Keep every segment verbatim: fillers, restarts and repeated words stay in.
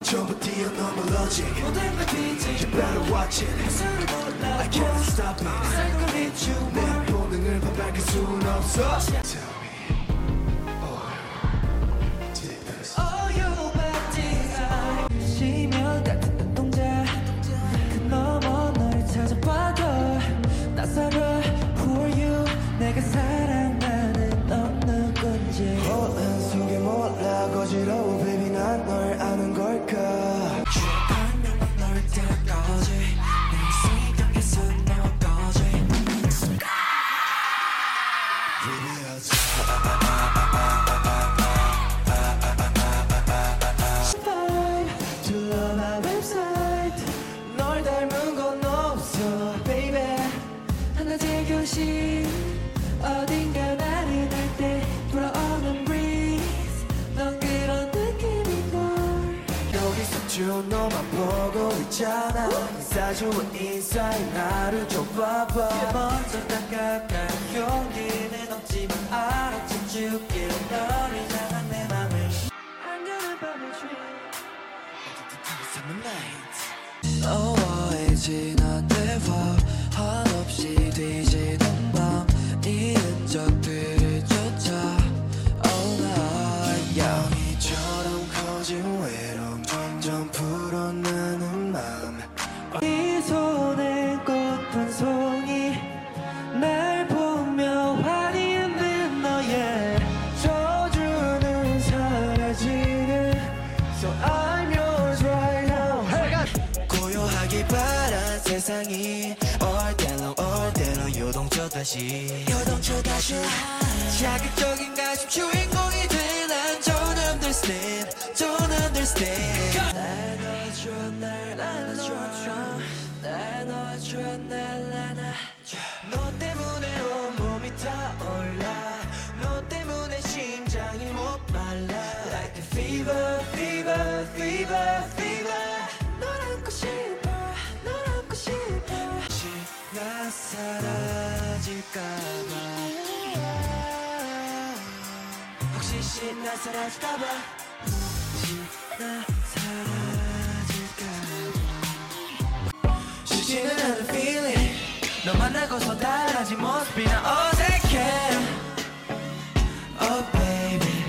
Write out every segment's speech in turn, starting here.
전부 뛰어넘어 logic 모든 걸 비지 You better watch it 무슨 몰라 I can't stop it Cycle hit you 내 본능을 반박할 순 없어 Tell me all did this All you by design 시면 같은 눈동자 그 너머 널 찾아봐도 낯설어 Who are you 내가 사랑하는 넌 누군지 호흡 속에 몰라 거지러워 baby 난 널 아는 걸까 취한 넌 널 때까지 내 생각에서 너까지 Subscribe to love my website 널 닮은 건 없어 baby 하나의 교실 어딘가 나른할 때 불어오는 breeze 넌 그런 느낌인걸 여기서 쭉 너만 보고 있잖아 사주와 인사에 나를 좁아봐 먼저 다가갈 용기는 없지만 알아채 줄게 너를 향한 내 맘을 한여름 밤의 dream 너와의 지난 대화 한없이 뒤지는 밤 네 흔적들을 쫓아 All night 양이처럼 커진 외로움 점점 불어나는 맘 네 손에 꽃 한 송이 날 보며 화리는 너의 저주는 사라지는 So I'm yours right now hey. 고요하기 바란 세상이 올 때로 올 때로 요동쳐다시 요동쳐 다시 자극적인 가슴 주인공이 돼 난 don't understand don't understand 날 넣어줘 날 안아줘 날 넣어줘 날 안아줘 너 때문에 온몸이 타올라 너 때문에 심장이 못 말라 Like a fever fever fever fever 널 안고 싶어 널 안고 싶어 혹시 나 사라질까봐 혹시 나 사라질까봐 혹시 나 사라질까봐 쉽지는 않은 feeling 너 만나고서 달라진 모습이 나 어색해 Oh baby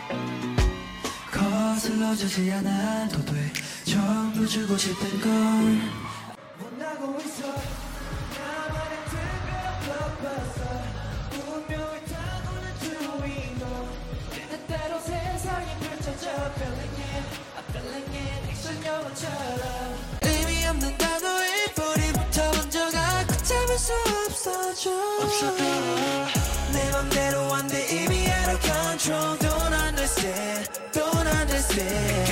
거슬러지지 않아도 돼 전부 주고 싶은 걸 원하고 있어 나만의 특별한 봤어 운명을 타고난 주인공 때때로 세상이 펼쳐져 Feeling it, I'm feeling it 액션 영화처럼 의미 없는 단어의 뿌리부터 먼저 갖고 잡을 수 없어져 내 맘대로 안돼 이미 out of control Don't understand, don't understand